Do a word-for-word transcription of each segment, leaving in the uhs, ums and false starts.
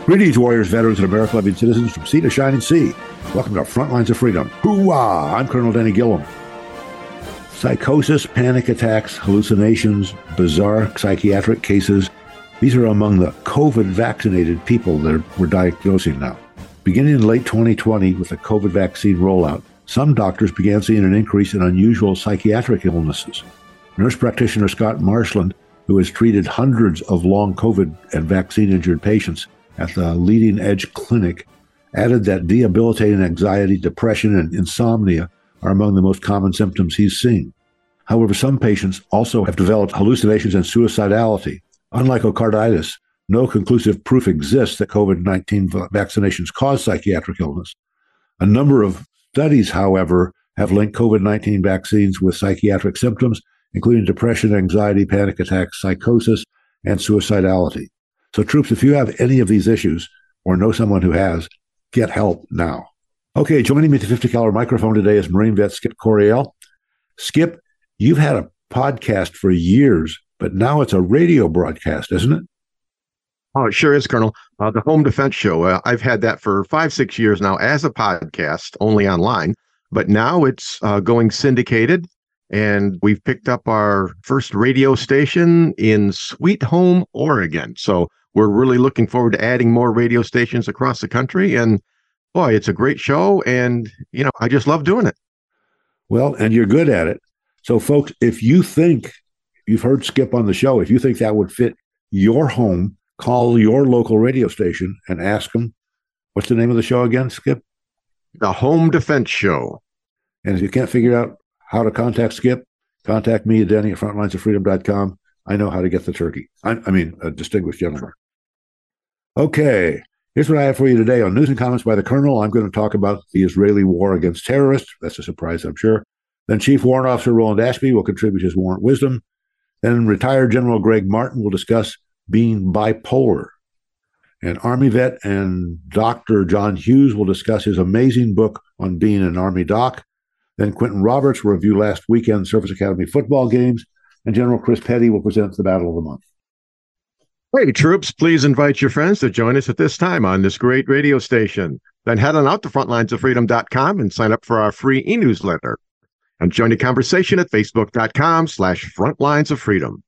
Greetings, warriors, veterans, and America-loving citizens from sea to shining sea. Welcome to Frontlines of Freedom. Hoo-wah! I'm Colonel Denny Gillum. Psychosis, panic attacks, hallucinations, bizarre psychiatric cases. These are among the COVID-vaccinated people that we're diagnosing now. Beginning in late twenty twenty with the COVID vaccine rollout, some doctors began seeing an increase in unusual psychiatric illnesses. Nurse practitioner Scott Marshland, who has treated hundreds of long COVID and vaccine-injured patients at the Leading Edge Clinic, added that debilitating anxiety, depression, and insomnia are among the most common symptoms he's seen. However, some patients also have developed hallucinations and suicidality. Unlike endocarditis, no conclusive proof exists that COVID nineteen vaccinations cause psychiatric illness. A number of studies, however, have linked COVID nineteen vaccines with psychiatric symptoms, including depression, anxiety, panic attacks, psychosis, and suicidality. So troops, if you have any of these issues or know someone who has, get help now. Okay, joining me at the fifty caliber microphone today is Marine vet Skip Coryell. Skip, you've had a podcast for years, but now it's a radio broadcast, isn't it? Oh, it sure is, Colonel. Uh, the Home Defense Show, uh, I've had that for five, six years now as a podcast, only online, but now it's uh, going syndicated. And we've picked up our first radio station in Sweet Home, Oregon. So we're really looking forward to adding more radio stations across the country. And boy, it's a great show. And, you know, I just love doing it. Well, and you're good at it. So, folks, if you think you've heard Skip on the show, if you think that would fit your home, call your local radio station and ask them, what's the name of the show again, Skip? The Home Defense Show. And if you can't figure out how to contact Skip, contact me, Denny, at frontlines of freedom dot com. I know how to get the turkey. I, I mean, a distinguished gentleman. Okay, here's what I have for you today. On News and Comments by the Colonel, I'm going to talk about the Israeli war against terrorists. That's a surprise, I'm sure. Then Chief Warrant Officer Roland Ashby will contribute his warrant wisdom. Then retired General Greg Martin will discuss being bipolar. And Army vet and Doctor John Hughes will discuss his amazing book on being an Army doc. Then Quentin Roberts will review last weekend's Service Academy football games, and General Chris Petty will present the Battle of the Month. Hey, troops, please invite your friends to join us at this time on this great radio station. Then head on out to frontlines of freedom dot com and sign up for our free e-newsletter. And join the conversation at facebook dot com slash frontlines of freedom.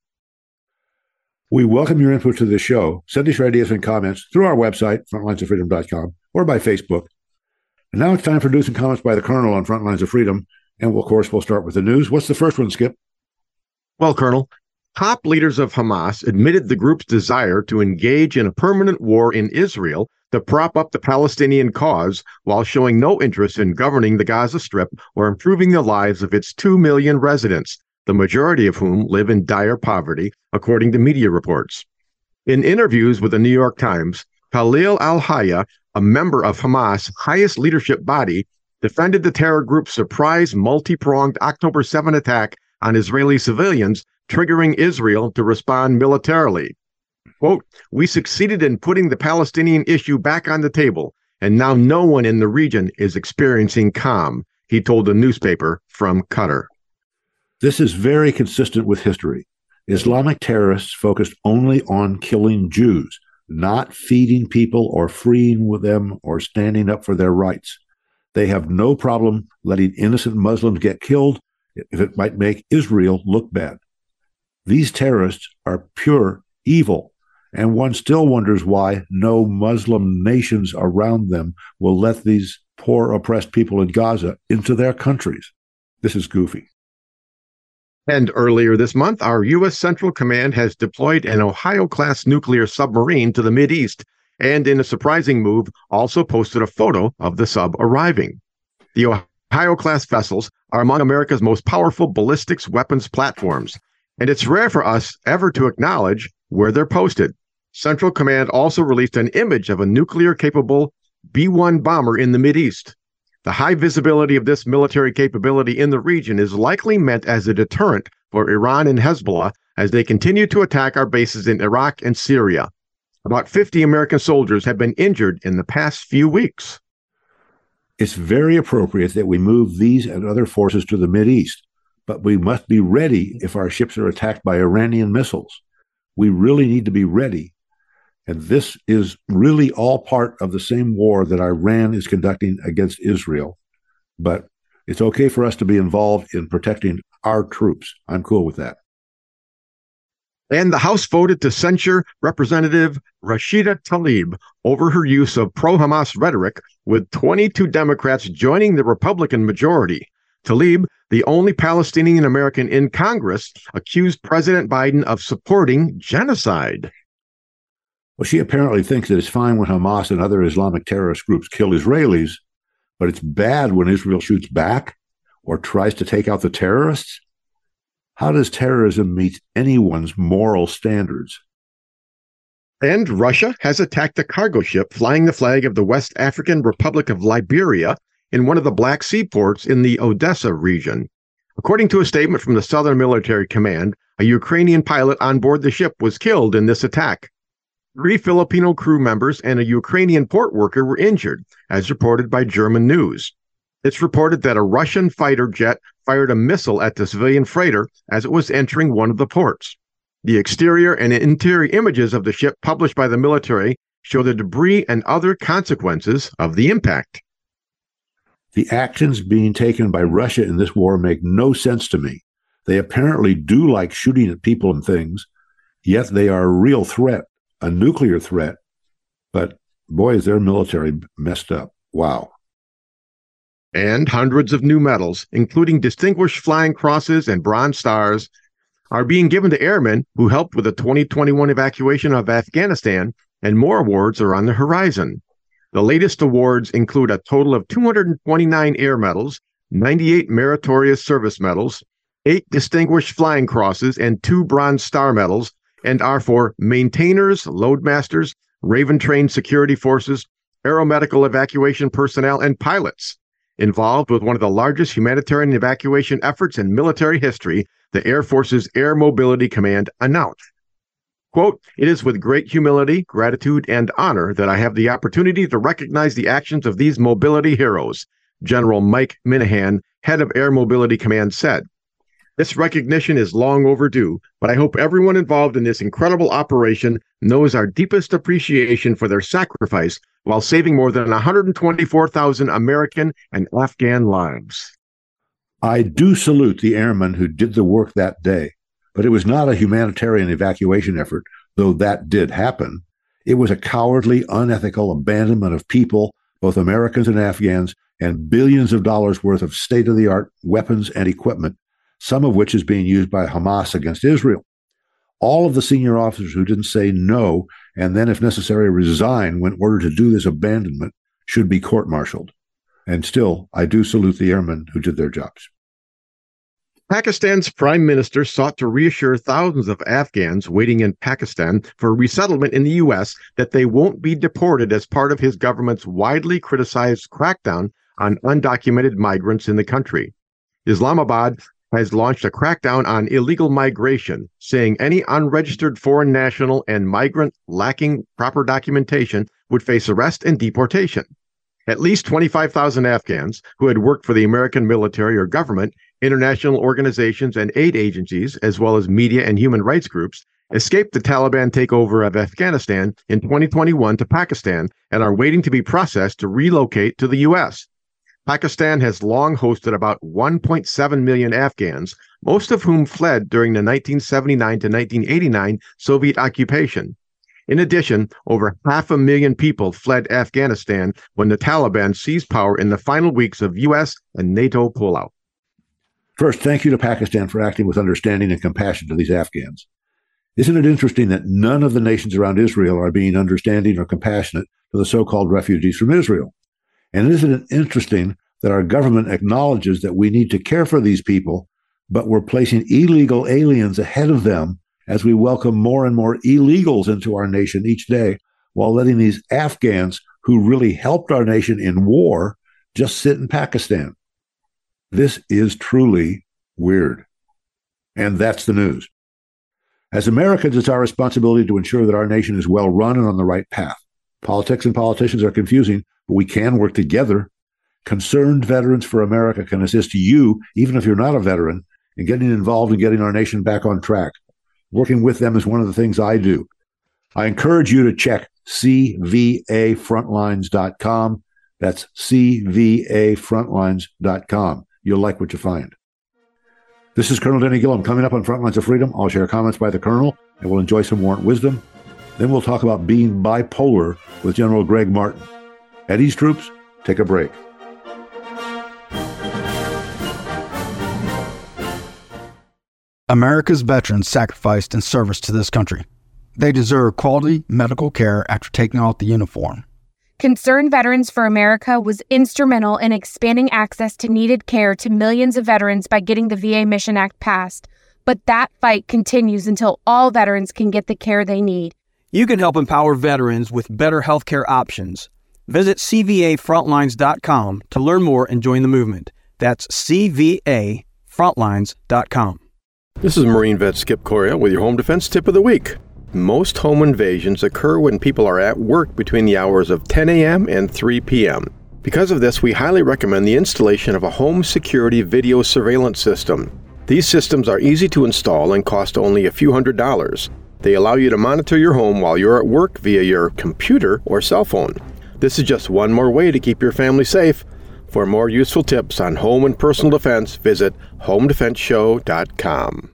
We welcome your input to the show. Send us your ideas and comments through our website, frontlines of freedom dot com, or by Facebook. And now it's time for news and comments by the Colonel on Frontlines of Freedom. And we'll, of course, we'll start with the news. What's the first one, Skip? Well, Colonel, top leaders of Hamas admitted the group's desire to engage in a permanent war in Israel to prop up the Palestinian cause while showing no interest in governing the Gaza Strip or improving the lives of its two million residents, the majority of whom live in dire poverty, according to media reports. In interviews with the New York Times, Khalil al-Hayya, a member of Hamas' highest leadership body, defended the terror group's surprise multi-pronged October seventh attack on Israeli civilians, triggering Israel to respond militarily. Quote, "We succeeded in putting the Palestinian issue back on the table, and now no one in the region is experiencing calm," he told the newspaper from Qatar. This is very consistent with history. Islamic terrorists focused only on killing Jews, not feeding people or freeing with them or standing up for their rights. They have no problem letting innocent Muslims get killed if it might make Israel look bad. These terrorists are pure evil, and one still wonders why no Muslim nations around them will let these poor oppressed people in Gaza into their countries. This is goofy. And earlier this month, our U S Central Command has deployed an Ohio-class nuclear submarine to the Mideast, and in a surprising move, also posted a photo of the sub arriving. The Ohio-class vessels are among America's most powerful ballistics weapons platforms, and it's rare for us ever to acknowledge where they're posted. Central Command also released an image of a nuclear-capable B one bomber in the Mideast. The high visibility of this military capability in the region is likely meant as a deterrent for Iran and Hezbollah as they continue to attack our bases in Iraq and Syria. About fifty American soldiers have been injured in the past few weeks. It's very appropriate that we move these and other forces to the Mideast, but we must be ready if our ships are attacked by Iranian missiles. We really need to be ready. And this is really all part of the same war that Iran is conducting against Israel. But it's okay for us to be involved in protecting our troops. I'm cool with that. And the House voted to censure Representative Rashida Tlaib over her use of pro-Hamas rhetoric, with twenty-two Democrats joining the Republican majority. Tlaib, the only Palestinian American in Congress, accused President Biden of supporting genocide. Well, she apparently thinks that it's fine when Hamas and other Islamic terrorist groups kill Israelis, but it's bad when Israel shoots back or tries to take out the terrorists. How does terrorism meet anyone's moral standards? And Russia has attacked a cargo ship flying the flag of the West African Republic of Liberia in one of the Black Sea ports in the Odessa region. According to a statement from the Southern Military Command, a Ukrainian pilot on board the ship was killed in this attack. Three Filipino crew members and a Ukrainian port worker were injured, as reported by German news. It's reported that a Russian fighter jet fired a missile at the civilian freighter as it was entering one of the ports. The exterior and interior images of the ship published by the military show the debris and other consequences of the impact. The actions being taken by Russia in this war make no sense to me. They apparently do like shooting at people and things, yet they are a real threat, a nuclear threat. But boy, is their military messed up. Wow. And hundreds of new medals, including Distinguished Flying Crosses and Bronze Stars, are being given to airmen who helped with the twenty twenty-one evacuation of Afghanistan, and more awards are on the horizon. The latest awards include a total of two hundred twenty-nine air medals, ninety-eight meritorious service medals, eight Distinguished Flying Crosses, and two Bronze Star medals, and are for maintainers, loadmasters, Raven-trained security forces, aeromedical evacuation personnel, and pilots. Involved with one of the largest humanitarian evacuation efforts in military history, the Air Force's Air Mobility Command announced, quote, "It is with great humility, gratitude, and honor that I have the opportunity to recognize the actions of these mobility heroes," General Mike Minahan, head of Air Mobility Command, said. "This recognition is long overdue, but I hope everyone involved in this incredible operation knows our deepest appreciation for their sacrifice while saving more than one hundred twenty-four thousand American and Afghan lives." I do salute the airmen who did the work that day, but it was not a humanitarian evacuation effort, though that did happen. It was a cowardly, unethical abandonment of people, both Americans and Afghans, and billions of dollars worth of state-of-the-art weapons and equipment, some of which is being used by Hamas against Israel. All of the senior officers who didn't say no, and then, if necessary, resign when ordered to do this abandonment, should be court-martialed. And still, I do salute the airmen who did their jobs. Pakistan's prime minister sought to reassure thousands of Afghans waiting in Pakistan for resettlement in the U S that they won't be deported as part of his government's widely criticized crackdown on undocumented migrants in the country. Islamabad has launched a crackdown on illegal migration, saying any unregistered foreign national and migrant lacking proper documentation would face arrest and deportation. At least twenty-five thousand Afghans who had worked for the American military or government, international organizations and aid agencies, as well as media and human rights groups, escaped the Taliban takeover of Afghanistan in twenty twenty-one to Pakistan and are waiting to be processed to relocate to the U S. Pakistan has long hosted about one point seven million Afghans, most of whom fled during the nineteen seventy-nine to nineteen eighty-nine Soviet occupation. In addition, over half a million people fled Afghanistan when the Taliban seized power in the final weeks of U S and NATO pullout. First, thank you to Pakistan for acting with understanding and compassion to these Afghans. Isn't it interesting that none of the nations around Israel are being understanding or compassionate to the so-called refugees from Israel? And isn't it interesting that our government acknowledges that we need to care for these people, but we're placing illegal aliens ahead of them as we welcome more and more illegals into our nation each day, while letting these Afghans who really helped our nation in war just sit in Pakistan? This is truly weird. And that's the news. As Americans, it's our responsibility to ensure that our nation is well run and on the right path. Politics and politicians are confusing, but we can work together. Concerned Veterans for America can assist you, even if you're not a veteran, in getting involved in getting our nation back on track. Working with them is one of the things I do. I encourage you to check C V A frontlines dot com. That's C V A frontlines dot com. You'll like what you find. This is Colonel Denny Gillum. Coming up on Frontlines of Freedom, I'll share comments by the Colonel, and we'll enjoy some warrant wisdom. Then we'll talk about being bipolar with General Greg Martin. Eddie's troops, take a break. America's veterans sacrificed in service to this country. They deserve quality medical care after taking off the uniform. Concerned Veterans for America was instrumental in expanding access to needed care to millions of veterans by getting the V A Mission Act passed. But that fight continues until all veterans can get the care they need. You can help empower veterans with better healthcare options. Visit C V A frontlines dot com to learn more and join the movement. That's C V A frontlines dot com. This is Marine Vet Skip Coria with your Home Defense Tip of the Week. Most home invasions occur when people are at work between the hours of ten a.m. and three p.m. Because of this, we highly recommend the installation of a home security video surveillance system. These systems are easy to install and cost only a few hundred dollars. They allow you to monitor your home while you're at work via your computer or cell phone. This is just one more way to keep your family safe. For more useful tips on home and personal defense, visit home defense show dot com.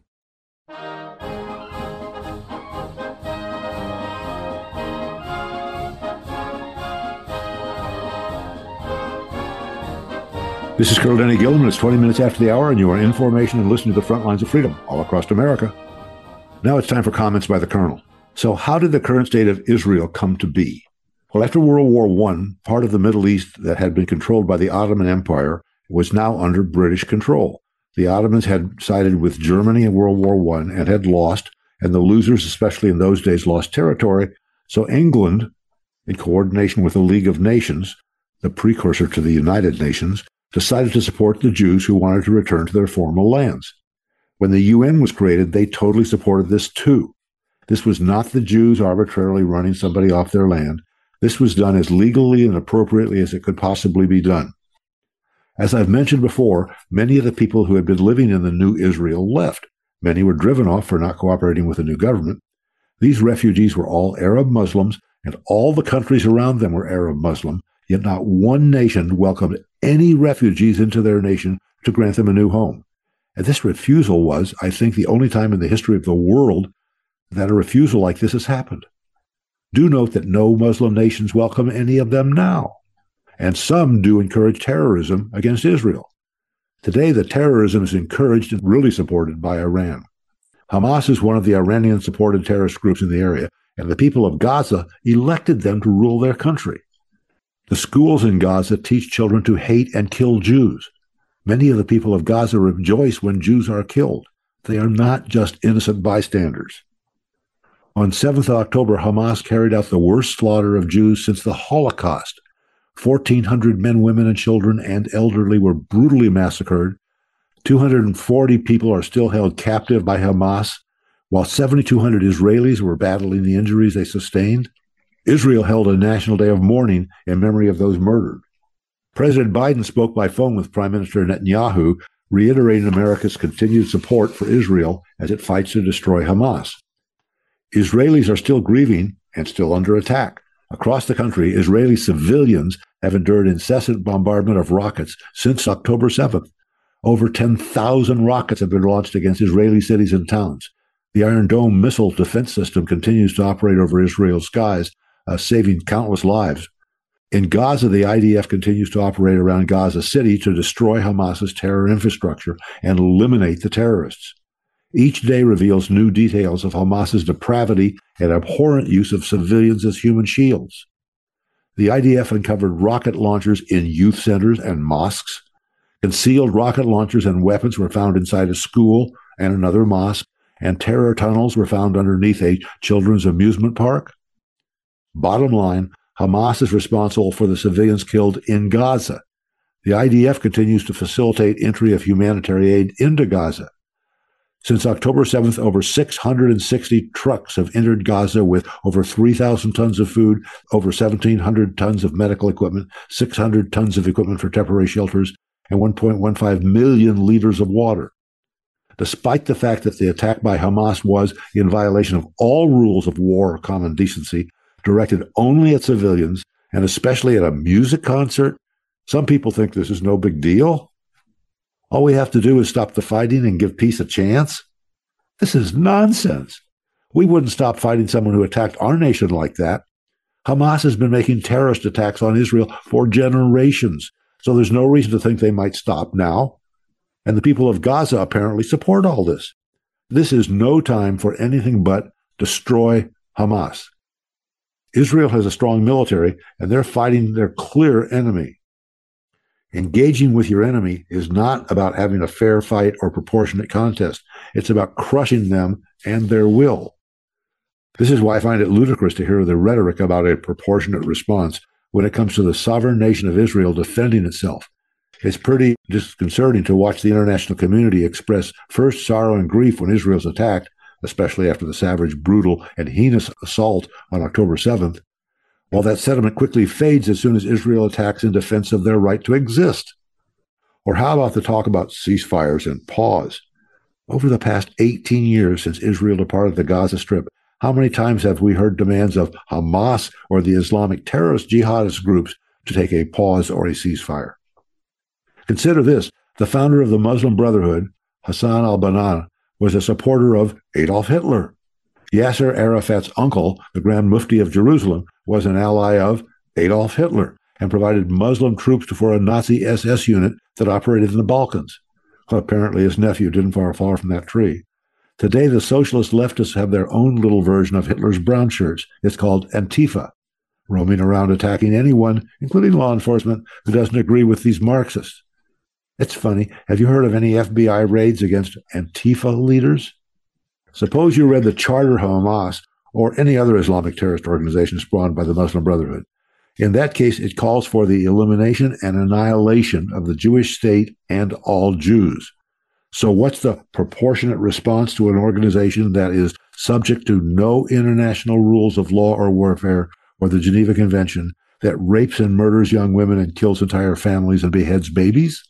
This is Colonel Denny Gillum, and it's twenty minutes after the hour, and you are in formation and listening to the Front Lines of Freedom all across America. Now it's time for comments by the Colonel. So how did the current state of Israel come to be? Well, after World War One, part of the Middle East that had been controlled by the Ottoman Empire was now under British control. The Ottomans had sided with Germany in World War One and had lost, and the losers, especially in those days, lost territory. So England, in coordination with the League of Nations, the precursor to the United Nations, decided to support the Jews who wanted to return to their former lands. When the U N was created, they totally supported this too. This was not the Jews arbitrarily running somebody off their land. This was done as legally and appropriately as it could possibly be done. As I've mentioned before, many of the people who had been living in the new Israel left. Many were driven off for not cooperating with the new government. These refugees were all Arab Muslims, and all the countries around them were Arab Muslim, yet not one nation welcomed any refugees into their nation to grant them a new home. And this refusal was, I think, the only time in the history of the world that a refusal like this has happened. Do note that no Muslim nations welcome any of them now, and some do encourage terrorism against Israel. Today, the terrorism is encouraged and really supported by Iran. Hamas is one of the Iranian-supported terrorist groups in the area, and the people of Gaza elected them to rule their country. The schools in Gaza teach children to hate and kill Jews. Many of the people of Gaza rejoice when Jews are killed. They are not just innocent bystanders. On seventh of October, Hamas carried out the worst slaughter of Jews since the Holocaust. fourteen hundred men, women, and children and elderly were brutally massacred. two hundred forty people are still held captive by Hamas, while seventy-two hundred Israelis were battling the injuries they sustained. Israel held a national day of mourning in memory of those murdered. President Biden spoke by phone with Prime Minister Netanyahu, reiterating America's continued support for Israel as it fights to destroy Hamas. Israelis are still grieving and still under attack. Across the country, Israeli civilians have endured incessant bombardment of rockets since October seventh. Over ten thousand rockets have been launched against Israeli cities and towns. The Iron Dome missile defense system continues to operate over Israel's skies, Uh, saving countless lives. In Gaza, the I D F continues to operate around Gaza City to destroy Hamas's terror infrastructure and eliminate the terrorists. Each day reveals new details of Hamas's depravity and abhorrent use of civilians as human shields. The I D F uncovered rocket launchers in youth centers and mosques. Concealed rocket launchers and weapons were found inside a school and another mosque, and terror tunnels were found underneath a children's amusement park. Bottom line, Hamas is responsible for the civilians killed in Gaza. The I D F continues to facilitate entry of humanitarian aid into Gaza. Since October seventh, over six hundred sixty trucks have entered Gaza with over three thousand tons of food, over seventeen hundred tons of medical equipment, six hundred tons of equipment for temporary shelters, and one point one five million liters of water. despite the fact that the attack by Hamas was in violation of all rules of war or common decency, directed only at civilians, and especially at a music concert. Some people think this is no big deal. All we have to do is stop the fighting and give peace a chance. This is nonsense. We wouldn't stop fighting someone who attacked our nation like that. Hamas has been making terrorist attacks on Israel for generations, so there's no reason to think they might stop now. And the people of Gaza apparently support all this. This is no time for anything but destroy Hamas. Israel has a strong military, and they're fighting their clear enemy. Engaging with your enemy is not about having a fair fight or proportionate contest. It's about crushing them and their will. This is why I find it ludicrous to hear the rhetoric about a proportionate response when it comes to the sovereign nation of Israel defending itself. It's pretty disconcerting to watch the international community express first sorrow and grief when Israel's attacked, especially after the savage, brutal, and heinous assault on October seventh, while that sentiment quickly fades as soon as Israel attacks in defense of their right to exist. Or how about the talk about ceasefires and pause? Over the past eighteen years since Israel departed the Gaza Strip, how many times have we heard demands of Hamas or the Islamic terrorist jihadist groups to take a pause or a ceasefire? Consider this. The founder of the Muslim Brotherhood, Hassan al-Banna, was a supporter of Adolf Hitler. Yasser Arafat's uncle, the Grand Mufti of Jerusalem, was an ally of Adolf Hitler and provided Muslim troops for a Nazi S S unit that operated in the Balkans. Well, apparently his nephew didn't fall far from that tree. Today, the socialist leftists have their own little version of Hitler's brown shirts. It's called Antifa, roaming around attacking anyone, including law enforcement, who doesn't agree with these Marxists. It's funny. Have you heard of any F B I raids against Antifa leaders? Suppose you read the Charter of Hamas or any other Islamic terrorist organization spawned by the Muslim Brotherhood. In that case, it calls for the elimination and annihilation of the Jewish state and all Jews. So what's the proportionate response to an organization that is subject to no international rules of law or warfare or the Geneva Convention, that rapes and murders young women and kills entire families and beheads babies?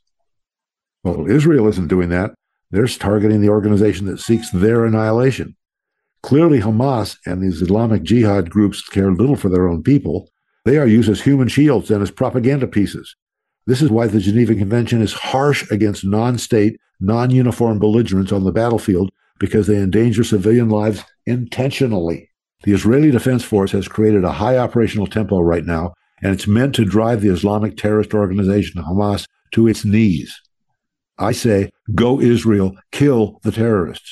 Well, Israel isn't doing that. They're targeting the organization that seeks their annihilation. Clearly, Hamas and these Islamic jihad groups care little for their own people. They are used as human shields and as propaganda pieces. This is why the Geneva Convention is harsh against non-state, non-uniform belligerents on the battlefield, because they endanger civilian lives intentionally. The Israeli Defense Force has created a high operational tempo right now, and it's meant to drive the Islamic terrorist organization, Hamas, to its knees. I say, go Israel, kill the terrorists.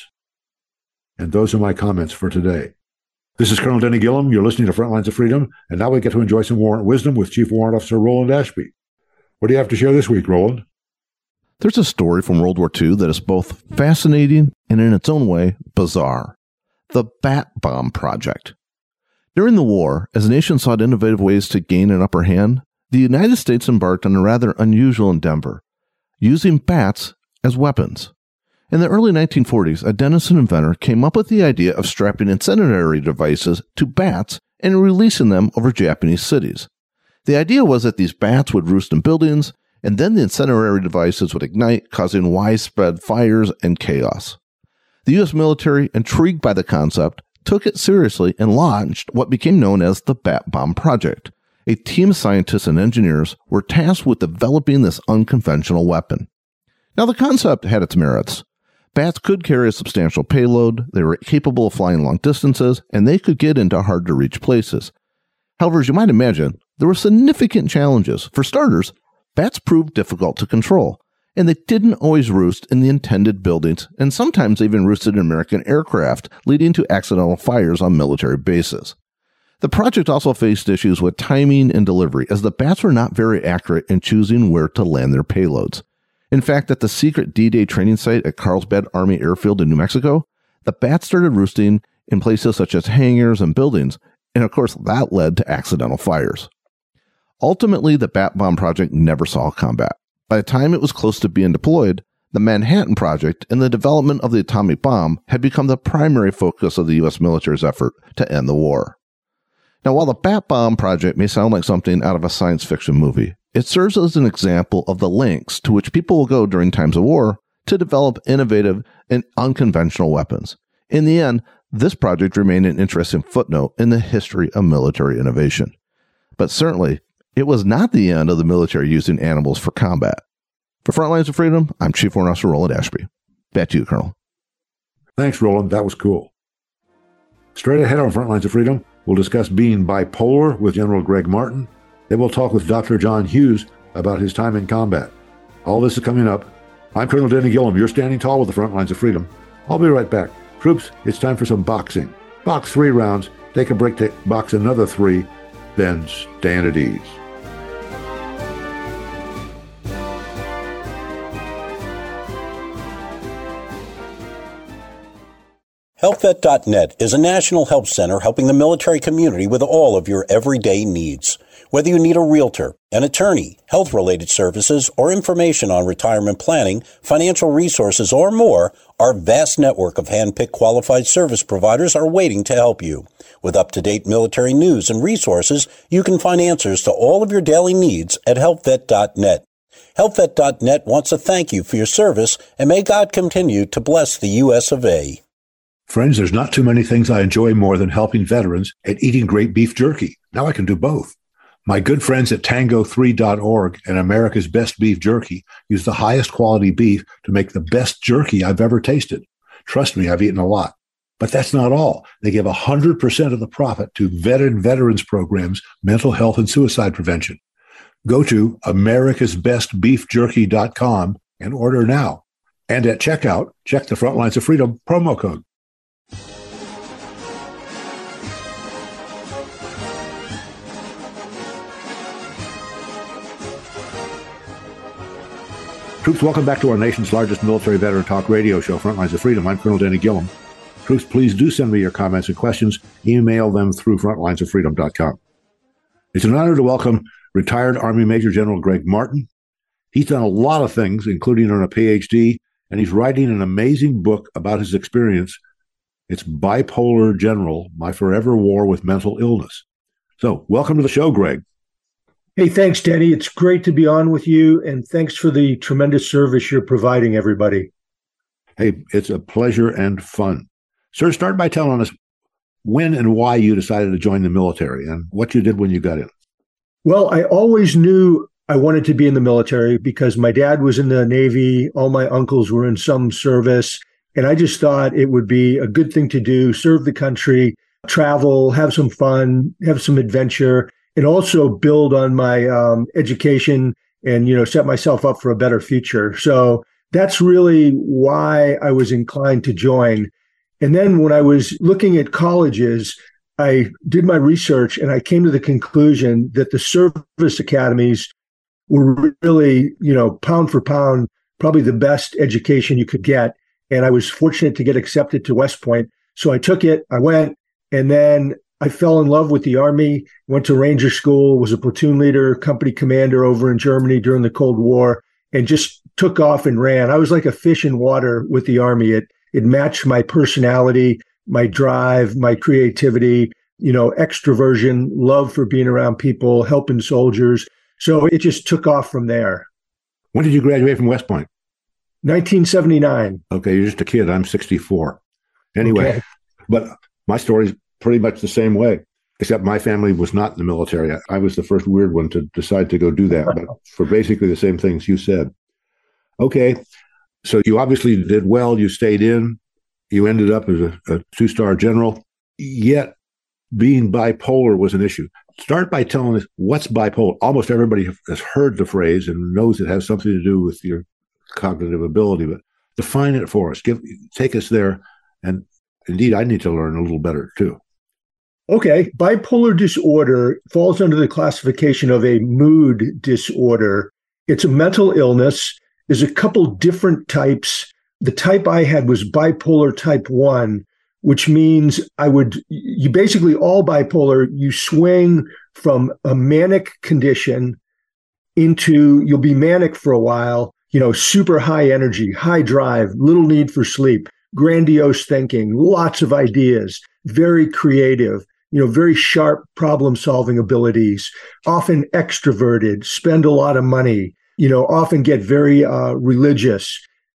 And those are my comments for today. This is Colonel Denny Gillum. You're listening to Frontlines of Freedom, and now we get to enjoy some warrant wisdom with Chief Warrant Officer Roland Ashby. What do you have to share this week, Roland? There's a story from World War Two that is both fascinating and in its own way bizarre. The Bat Bomb Project. During the war, as the nation sought innovative ways to gain an upper hand, the United States embarked on a rather unusual endeavor, using bats as weapons. In the early nineteen forties, a Denison inventor came up with the idea of strapping incendiary devices to bats and releasing them over Japanese cities. The idea was that these bats would roost in buildings, and then the incendiary devices would ignite, causing widespread fires and chaos. The U S military, intrigued by the concept, took it seriously and launched what became known as the Bat Bomb Project. A team of scientists and engineers were tasked with developing this unconventional weapon. Now, the concept had its merits. Bats could carry a substantial payload, they were capable of flying long distances, and they could get into hard-to-reach places. However, as you might imagine, there were significant challenges. For starters, bats proved difficult to control, and they didn't always roost in the intended buildings, and sometimes even roosted in American aircraft, leading to accidental fires on military bases. The project also faced issues with timing and delivery, as the bats were not very accurate in choosing where to land their payloads. In fact, at the secret D-Day training site at Carlsbad Army Airfield in New Mexico, the bats started roosting in places such as hangars and buildings, and of course that led to accidental fires. Ultimately, the Bat Bomb Project never saw combat. By the time it was close to being deployed, the Manhattan Project and the development of the atomic bomb had become the primary focus of the U S military's effort to end the war. Now, while the Bat Bomb Project may sound like something out of a science fiction movie, it serves as an example of the lengths to which people will go during times of war to develop innovative and unconventional weapons. In the end, this project remained an interesting footnote in the history of military innovation. But certainly, it was not the end of the military using animals for combat. For Frontlines of Freedom, I'm Chief Warrant Officer Roland Ashby. Back to you, Colonel. Thanks, Roland. That was cool. Straight ahead on Frontlines of Freedom, we'll discuss being bipolar with General Greg Martin. Then we'll talk with Doctor John Hughes about his time in combat. All this is coming up. I'm Colonel Denny Gillum. You're standing tall with the Frontlines of Freedom. I'll be right back. Troops, it's time for some boxing. Box three rounds, take a break to box another three, then stand at ease. Health Vet dot net is a national health center helping the military community with all of your everyday needs. Whether you need a realtor, an attorney, health-related services, or information on retirement planning, financial resources, or more, our vast network of hand-picked qualified service providers are waiting to help you. With up-to-date military news and resources, you can find answers to all of your daily needs at Health Vet dot net. Health Vet dot net wants to thank you for your service, and may God continue to bless the U S of A. Friends, there's not too many things I enjoy more than helping veterans and eating great beef jerky. Now I can do both. My good friends at tango three dot org and America's Best Beef Jerky use the highest quality beef to make the best jerky I've ever tasted. Trust me, I've eaten a lot. But that's not all. They give one hundred percent of the profit to veteran veterans programs, mental health, and suicide prevention. Go to americas best beef jerky dot com and order now. And at checkout, check the Frontlines of Freedom promo code. Troops, welcome back to our nation's largest military veteran talk radio show, Frontlines of Freedom. I'm Colonel Denny Gillum. Troops, please do send me your comments and questions. Email them through frontlines of freedom dot com. It's an honor to welcome retired Army Major General Greg Martin. He's done a lot of things, including earn a P H D, and he's writing an amazing book about his experience. It's Bipolar General, My Forever War with Mental Illness. So welcome to the show, Greg. Hey, thanks, Denny. It's great to be on with you, and thanks for the tremendous service you're providing everybody. Hey, it's a pleasure and fun. Sir, start by telling us when and why you decided to join the military and what you did when you got in. Well, I always knew I wanted to be in the military because my dad was in the Navy, all my uncles were in some service, and I just thought it would be a good thing to do, serve the country, travel, have some fun, have some adventure, and also build on my um, education and, you know, set myself up for a better future. So that's really why I was inclined to join. And then when I was looking at colleges, I did my research and I came to the conclusion that the service academies were really, you know, pound for pound, probably the best education you could get. And I was fortunate to get accepted to West Point. So I took it, I went, and then I fell in love with the Army, went to Ranger School, was a platoon leader, company commander over in Germany during the Cold War, and just took off and ran. I was like a fish in water with the Army. It it matched my personality, my drive, my creativity, you know, extroversion, love for being around people, helping soldiers. So it just took off from there. When did you graduate from West Point? nineteen seventy-nine. Okay, you're just a kid. I'm sixty-four. Anyway, okay. But my story's pretty much the same way, except my family was not in the military. I, I was the first weird one to decide to go do that, but for basically the same things you said. Okay, so you obviously did well. You stayed in. You ended up as a, a two-star general, yet being bipolar was an issue. Start by telling us what's bipolar. Almost everybody has heard the phrase and knows it has something to do with your cognitive ability, but define it for us. Give, take us there. And indeed, I need to learn a little better too. Okay. Bipolar disorder falls under the classification of a mood disorder. It's a mental illness. There's a couple different types. The type I had was bipolar type one, which means I would, you basically all bipolar, you swing from a manic condition into, you'll be manic for a while, you know, super high energy, high drive, little need for sleep, grandiose thinking, lots of ideas, very creative, you know, very sharp problem-solving abilities, often extroverted, spend a lot of money, you know, often get very uh, religious.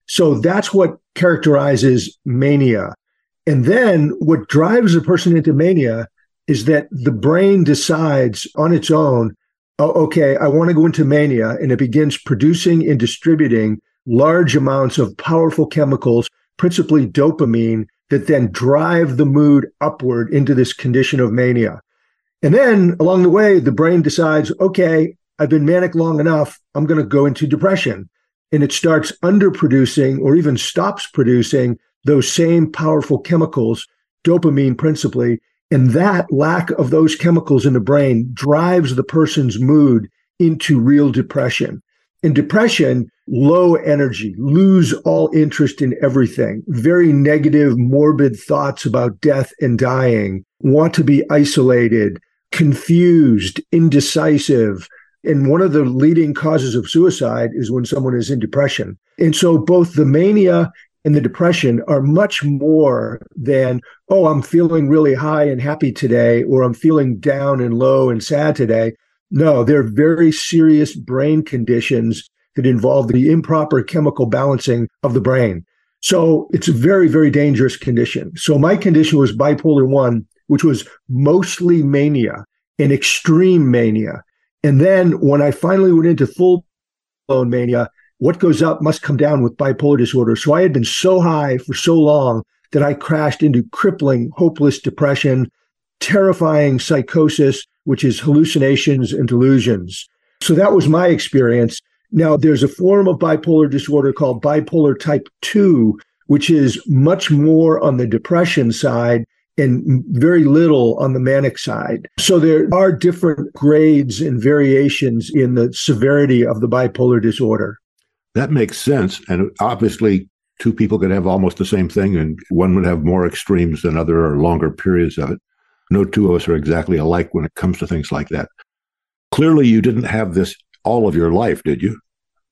So that's what characterizes mania. And then what drives a person into mania is that the brain decides on its own, oh, okay, I want to go into mania, and it begins producing and distributing large amounts of powerful chemicals, principally dopamine, that then drive the mood upward into this condition of mania. And then along the way, the brain decides, okay, I've been manic long enough, I'm going to go into depression. And it starts underproducing or even stops producing those same powerful chemicals, dopamine principally. And that lack of those chemicals in the brain drives the person's mood into real depression. In depression, low energy, lose all interest in everything, very negative, morbid thoughts about death and dying, want to be isolated, confused, indecisive. And one of the leading causes of suicide is when someone is in depression. And so both the mania and the depression are much more than, oh, I'm feeling really high and happy today, or I'm feeling down and low and sad today. No, they're very serious brain conditions that involve the improper chemical balancing of the brain. So it's a very, very dangerous condition. So my condition was bipolar one, which was mostly mania and extreme mania. And then when I finally went into full-blown mania, what goes up must come down with bipolar disorder. So I had been so high for so long that I crashed into crippling, hopeless depression, terrifying psychosis, which is hallucinations and delusions. So that was my experience. Now, there's a form of bipolar disorder called bipolar type two, which is much more on the depression side and very little on the manic side. So there are different grades and variations in the severity of the bipolar disorder. That makes sense. And obviously, two people could have almost the same thing, and one would have more extremes than other or longer periods of it. No two of us are exactly alike when it comes to things like that. Clearly, you didn't have this all of your life, did you?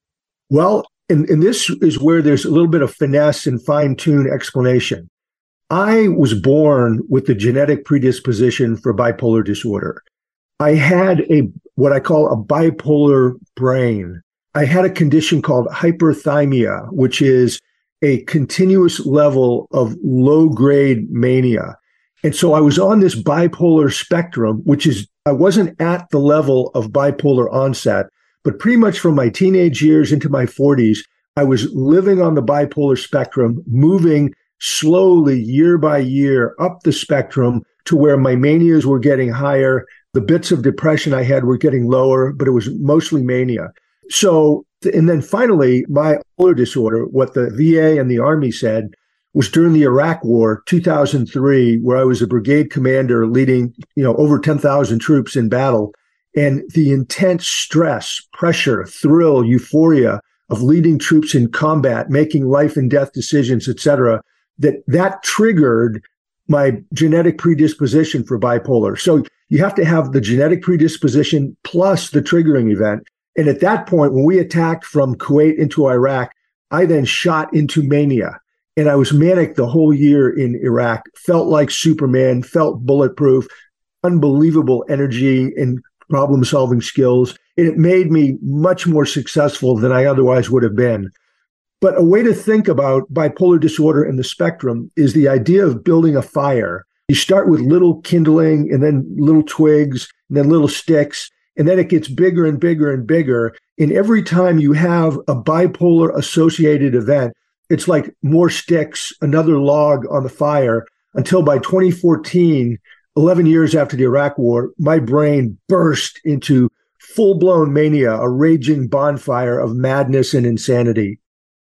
Well, and, and this is where there's a little bit of finesse and fine-tuned explanation. I was born with the genetic predisposition for bipolar disorder. I had a what I call a bipolar brain. I had a condition called hyperthymia, which is a continuous level of low-grade mania. And so I was on this bipolar spectrum, which is, I wasn't at the level of bipolar onset, but pretty much from my teenage years into my forties, I was living on the bipolar spectrum, moving slowly year by year up the spectrum to where my manias were getting higher. The bits of depression I had were getting lower, but it was mostly mania. So, and then finally, my bipolar disorder, what the V A and the Army said, was during the Iraq War, two thousand three, where I was a brigade commander leading, you know, over ten thousand troops in battle. And the intense stress, pressure, thrill, euphoria of leading troops in combat, making life and death decisions, et cetera, that that triggered my genetic predisposition for bipolar. So you have to have the genetic predisposition plus the triggering event. And at that point, when we attacked from Kuwait into Iraq, I then shot into mania. And I was manic the whole year in Iraq, felt like Superman, felt bulletproof, unbelievable energy and problem-solving skills. And it made me much more successful than I otherwise would have been. But a way to think about bipolar disorder in the spectrum is the idea of building a fire. You start with little kindling and then little twigs and then little sticks, and then it gets bigger and bigger and bigger. And every time you have a bipolar associated event, it's like more sticks, another log on the fire, until by twenty fourteen, eleven years after the Iraq War, my brain burst into full-blown mania, a raging bonfire of madness and insanity.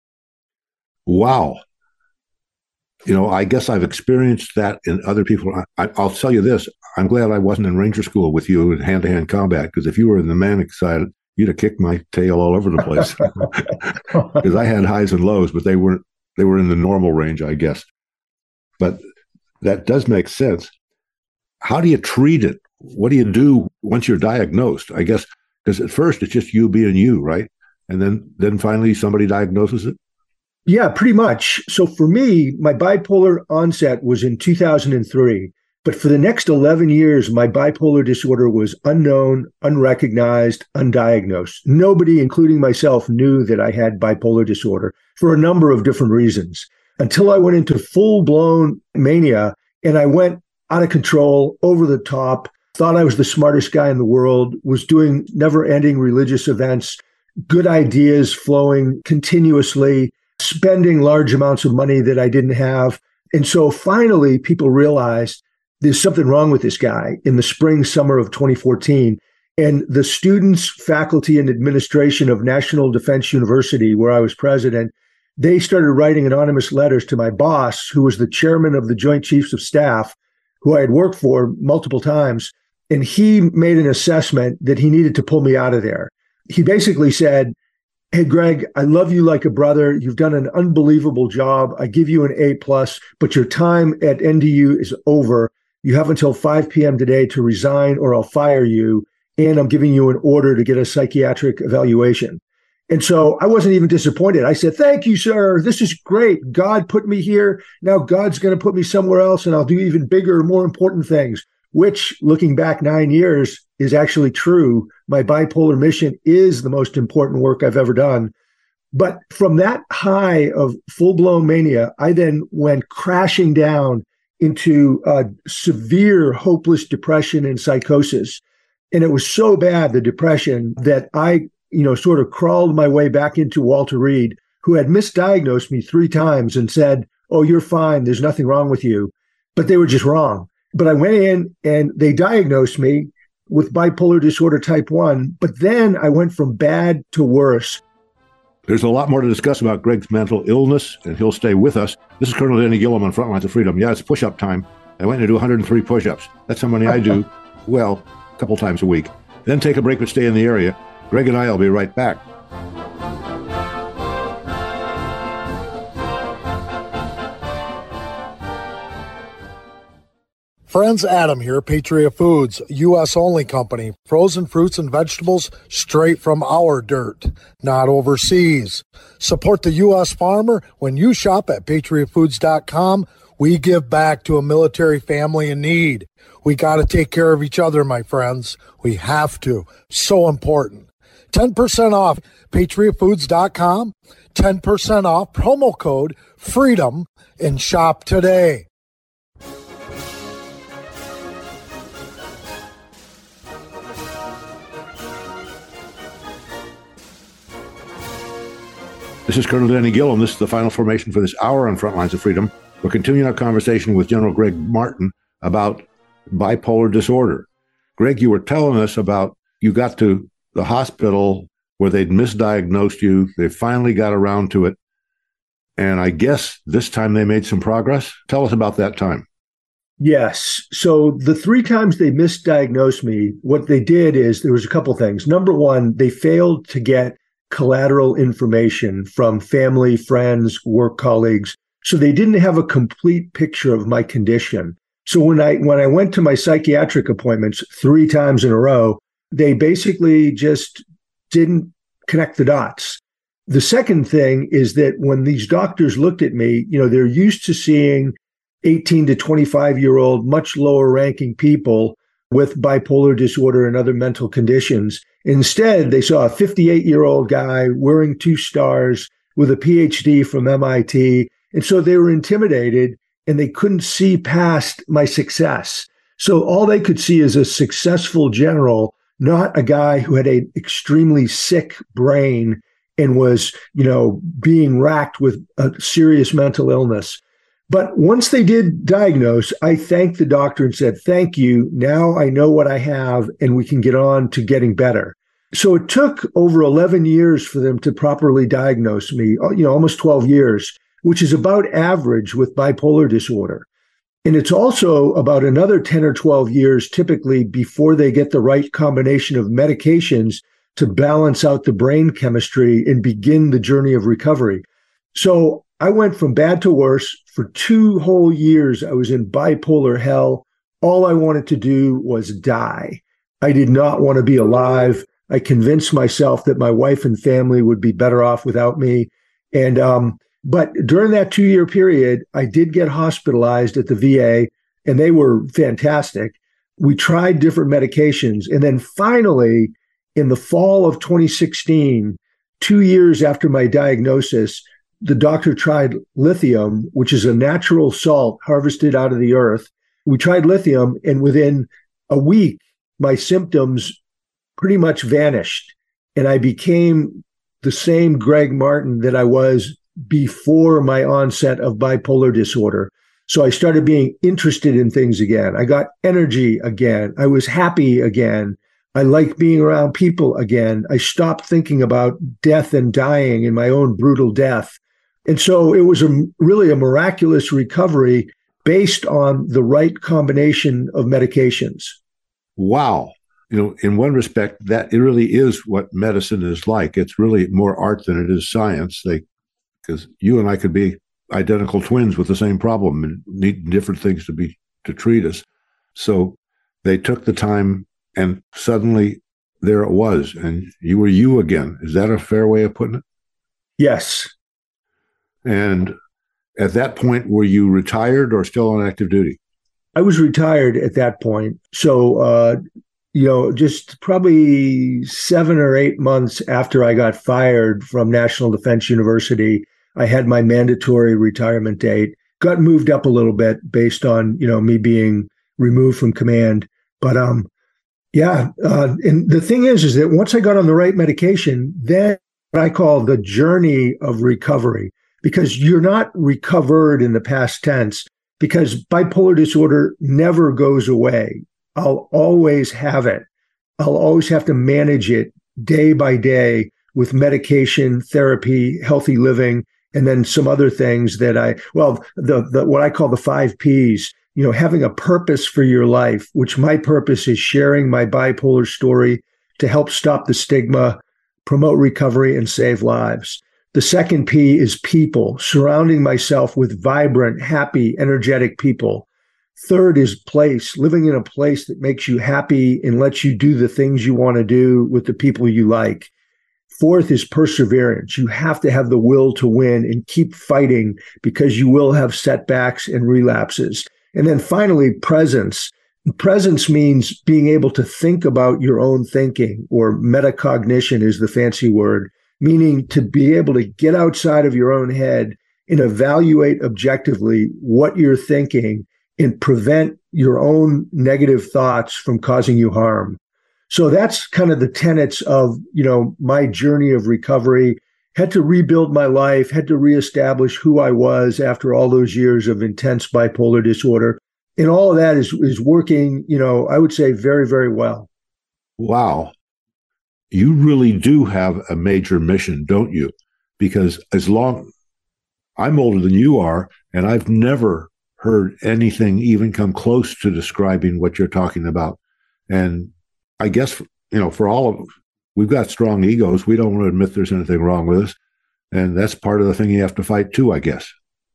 Wow. You know, I guess I've experienced that in other people. I, I'll tell you this. I'm glad I wasn't in Ranger School with you in hand-to-hand combat, because if you were in the manic side, you'd have kicked my tail all over the place. Because I had highs and lows, but they weren't, they were in the normal range, I guess. But that does make sense. How do you treat it? What do you do once you're diagnosed? I guess, because at first it's just you being you, right? And then, then finally somebody diagnoses it? Yeah, pretty much. So for me, my bipolar onset was in two thousand three. But for the next eleven years, my bipolar disorder was unknown, unrecognized, undiagnosed. Nobody, including myself, knew that I had bipolar disorder. for a number of different reasons until I went into full-blown mania and I went out of control, over the top, thought I was the smartest guy in the world, was doing never-ending religious events, good ideas flowing continuously, spending large amounts of money that I didn't have. And so finally, people realized there's something wrong with this guy in the spring, summer of twenty fourteen. And the students, faculty, and administration of National Defense University, where I was president, they started writing anonymous letters to my boss, who was the chairman of the Joint Chiefs of Staff, who I had worked for multiple times. And he made an assessment that he needed to pull me out of there. He basically said, hey, Greg, I love you like a brother. You've done an unbelievable job. I give you an A plus, but your time at N D U is over. You have until five p.m. today to resign or I'll fire you. And I'm giving you an order to get a psychiatric evaluation. And so I wasn't even disappointed. I said, thank you, sir. This is great. God put me here. Now God's going to put me somewhere else and I'll do even bigger, more important things, which looking back nine years is actually true. My bipolar mission is the most important work I've ever done. But from that high of full-blown mania, I then went crashing down into uh, severe, hopeless depression and psychosis. And it was so bad, the depression, that I, you know, sort of crawled my way back into Walter Reed, who had misdiagnosed me three times and said, oh, you're fine. There's nothing wrong with you. But they were just wrong. But I went in and they diagnosed me with bipolar disorder type one. But then I went from bad to worse. There's a lot more to discuss about Greg's mental illness, and he'll stay with us. This is Colonel Danny Gillum on Frontlines of Freedom. Yeah, it's push-up time. I went to do one hundred three push-ups. That's how many I do, well, a couple times a week. Then take a break but stay in the area. Greg and I will be right back. Friends, Adam here, Patriot Foods, U S only company. Frozen fruits and vegetables straight from our dirt, not overseas. Support the U S farmer. When you shop at patriot foods dot com, we give back to a military family in need. We got to take care of each other, my friends. We have to. So important. ten percent off patriot foods dot com, ten percent off, promo code FREEDOM, and shop today. This is Colonel Danny Gillum. This is the final formation for this hour on Frontlines of Freedom. We're continuing our conversation with General Greg Martin about bipolar disorder. Greg, you were telling us about you got to the hospital where they'd misdiagnosed you. They finally got around to it. And I guess this time they made some progress. Tell us about that time. Yes. So the three times they misdiagnosed me, what they did is there was a couple things. Number one, they failed to get collateral information from family, friends, work colleagues. So they didn't have a complete picture of my condition. So when I when I went to my psychiatric appointments three times in a row, they basically just didn't connect the dots. The second thing is that when these doctors looked at me, you know, they're used to seeing eighteen to twenty-five year old, much lower ranking people with bipolar disorder and other mental conditions. Instead, they saw a fifty-eight year old guy wearing two stars with a P H D from M I T. And so they were intimidated and they couldn't see past my success. So all they could see is a successful general, not a guy who had an extremely sick brain and was, you know, being racked with a serious mental illness. But once they did diagnose, I thanked the doctor and said, thank you. Now I know what I have and we can get on to getting better. So it took over eleven years for them to properly diagnose me, you know, almost twelve years, which is about average with bipolar disorder. And it's also about another ten or twelve years typically before they get the right combination of medications to balance out the brain chemistry and begin the journey of recovery. So I went from bad to worse. For two whole years, I was in bipolar hell. All I wanted to do was die. I did not want to be alive. I convinced myself that my wife and family would be better off without me. And, um, but during that two year period, I did get hospitalized at the V A and they were fantastic. We tried different medications. And then finally, in the fall of twenty sixteen, two years after my diagnosis, the doctor tried lithium, which is a natural salt harvested out of the earth. We tried lithium, and within a week, my symptoms pretty much vanished. And I became the same Greg Martin that I was before my onset of bipolar disorder. So I started being interested in things again. I got energy again. I was happy again. I liked being around people again. I stopped thinking about death and dying and my own brutal death. And so it was a, really a miraculous recovery based on the right combination of medications. Wow. You know, in one respect, that it really is what medicine is like. It's really more art than it is science. They, because you and I could be identical twins with the same problem and need different things to be to treat us. So they took the time, and suddenly there it was, and you were you again. Is that a fair way of putting it? Yes. And at that point, were you retired or still on active duty? I was retired at that point. So, uh, you know, just probably seven or eight months after I got fired from National Defense University, I had my mandatory retirement date, got moved up a little bit based on, you know, me being removed from command. But, um, yeah. Uh, and the thing is, is that once I got on the right medication, then what I call the journey of recovery, because you're not recovered in the past tense, because bipolar disorder never goes away. I'll always have it. I'll always have to manage it day by day with medication, therapy, healthy living, and then some other things that I, well, the, the what I call the five Ps, you know, having a purpose for your life, which my purpose is sharing my bipolar story to help stop the stigma, promote recovery, and save lives. The second P is people, surrounding myself with vibrant, happy, energetic people. Third is place, living in a place that makes you happy and lets you do the things you want to do with the people you like. Fourth is perseverance. You have to have the will to win and keep fighting, because you will have setbacks and relapses. And then finally, presence. Presence means being able to think about your own thinking, or metacognition is the fancy word, meaning to be able to get outside of your own head and evaluate objectively what you're thinking and prevent your own negative thoughts from causing you harm. So that's kind of the tenets of, you know, my journey of recovery. Had to rebuild my life, had to reestablish who I was after all those years of intense bipolar disorder. And all of that is, is working, you know, I would say very, very well. Wow. You really do have a major mission, don't you? Because as long, I'm older than you are, and I've never heard anything even come close to describing what you're talking about. And I guess, you know, for all of us, we've got strong egos. We don't want to admit there's anything wrong with us. And that's part of the thing you have to fight too, I guess.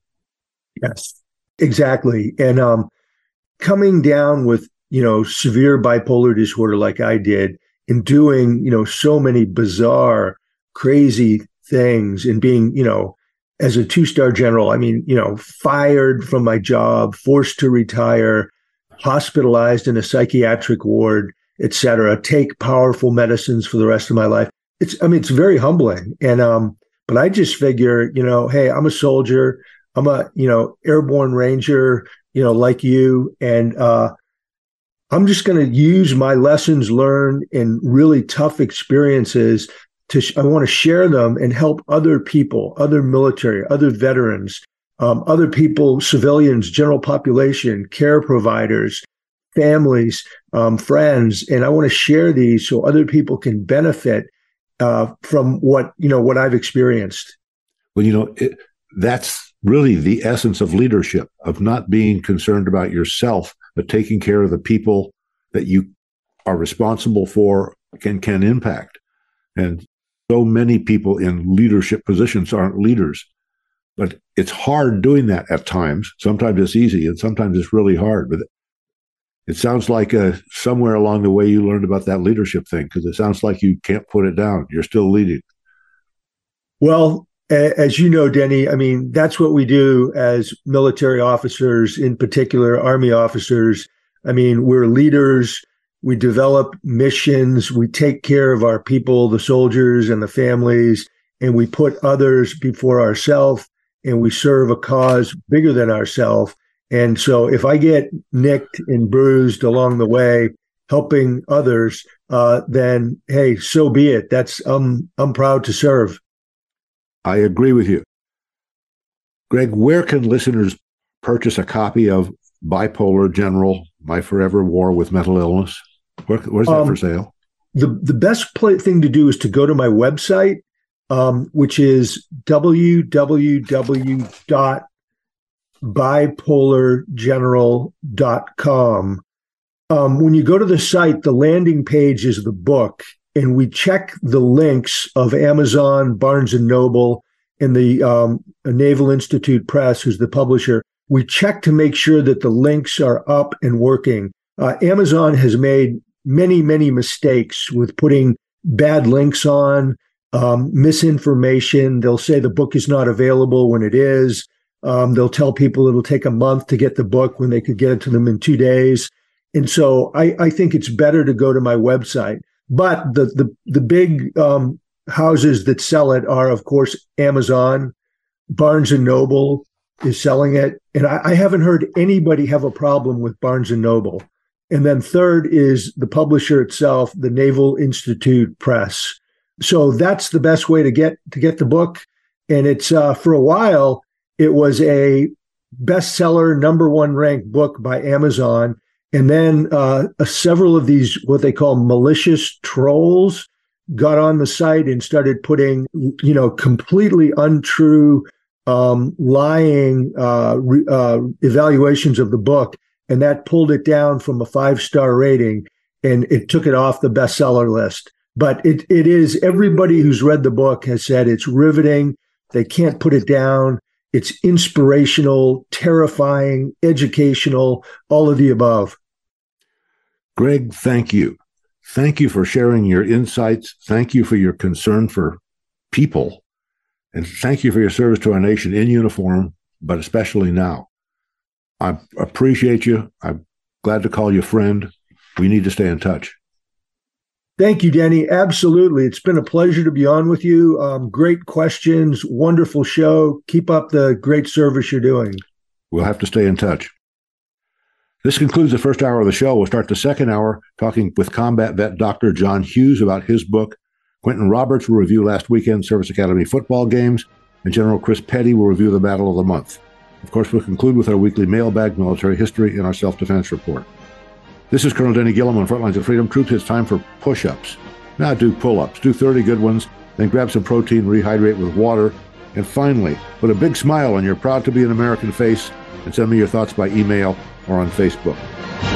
Yes, exactly. And um, coming down with, you know, severe bipolar disorder like I did, and doing, you know, so many bizarre, crazy things, and being, you know, as a two-star general, I mean, you know, fired from my job, forced to retire, hospitalized in a psychiatric ward, et cetera, take powerful medicines for the rest of my life. It's, I mean, it's very humbling. And, um, but I just figure, you know, hey, I'm a soldier. I'm a, you know, airborne ranger, you know, like you. And, uh, I'm just going to use my lessons learned in really tough experiences to, sh- I want to share them and help other people, other military, other veterans, um, other people, civilians, general population, care providers, families, um, friends. And I want to share these so other people can benefit uh, from what, you know, what I've experienced. Well, you know, it, that's really the essence of leadership, of not being concerned about yourself, but taking care of the people that you are responsible for and can impact. And so many people in leadership positions aren't leaders, but it's hard doing that at times. Sometimes it's easy and sometimes it's really hard. But it sounds like uh, somewhere along the way you learned about that leadership thing, because it sounds like you can't put it down. You're still leading. Well, as you know, Denny, I mean, that's what we do as military officers, in particular, Army officers. I mean, we're leaders. We develop missions. We take care of our people, the soldiers and the families. and we put others before ourselves, and we serve a cause bigger than ourselves. And so if I get nicked and bruised along the way, helping others, uh, then, hey, so be it. That's um, I'm proud to serve. I agree with you. Greg, where can listeners purchase a copy of Bipolar General, My Forever War with Mental Illness? Where, where's that um, for sale? The, the best play, thing to do is to go to my website, um, which is w w w dot bipolar general dot com. Um, when you go to the site, the landing page is the book, and we check the links of Amazon, Barnes and Noble, and the um, Naval Institute Press, who's the publisher. We check to make sure that the links are up and working. Uh, Amazon has made many, many mistakes with putting bad links on, um, misinformation. They'll say the book is not available when it is. Um, they'll tell people it'll take a month to get the book when they could get it to them in two days. And so I, I think it's better to go to my website. But the the, the big um, houses that sell it are, of course, Amazon, Barnes and Noble is selling it. And I, I haven't heard anybody have a problem with Barnes and Noble. And then third is the publisher itself, the Naval Institute Press. So that's the best way to get to get the book. And it's uh, for a while, it was a bestseller, number one ranked book by Amazon. And then uh, uh, several of these, what they call malicious trolls, got on the site and started putting, you know, completely untrue, um, lying uh, re- uh, evaluations of the book. And that pulled it down from a five-star rating, and it took it off the bestseller list. But it it is, everybody who's read the book has said it's riveting. They can't put it down. It's inspirational, terrifying, educational, all of the above. Greg, thank you. Thank you for sharing your insights. Thank you for your concern for people. And thank you for your service to our nation in uniform, but especially now. I appreciate you. I'm glad to call you friend. We need to stay in touch. Thank you, Denny. Absolutely. It's been a pleasure to be on with you. Um, great questions. Wonderful show. Keep up the great service you're doing. We'll have to stay in touch. This concludes the first hour of the show. We'll start the second hour talking with combat vet Doctor John Hughes about his book. Quentin Roberts will review last weekend's Service Academy football games, and General Chris Petty will review the Battle of the Month. Of course, we'll conclude with our weekly mailbag military history and our self-defense report. This is Colonel Denny Gillum on Frontlines of Freedom. Troops, it's time for push-ups. Now do pull-ups. Do thirty good ones, then grab some protein, rehydrate with water, and finally, put a big smile on your proud-to-be-an-American face and send me your thoughts by email or on Facebook.